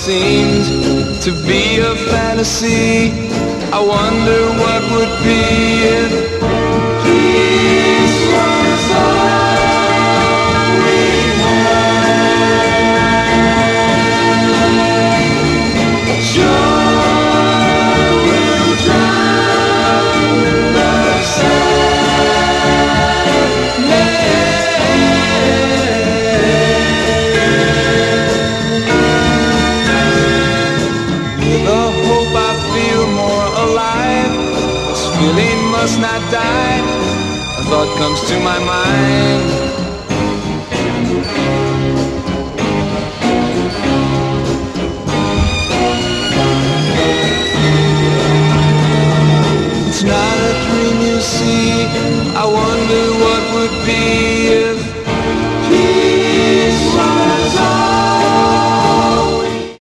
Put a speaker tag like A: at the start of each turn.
A: seemed to be a fantasy. I wonder what would be if peace was all we had. Joy will drown the feeling must not die. A thought comes to my mind.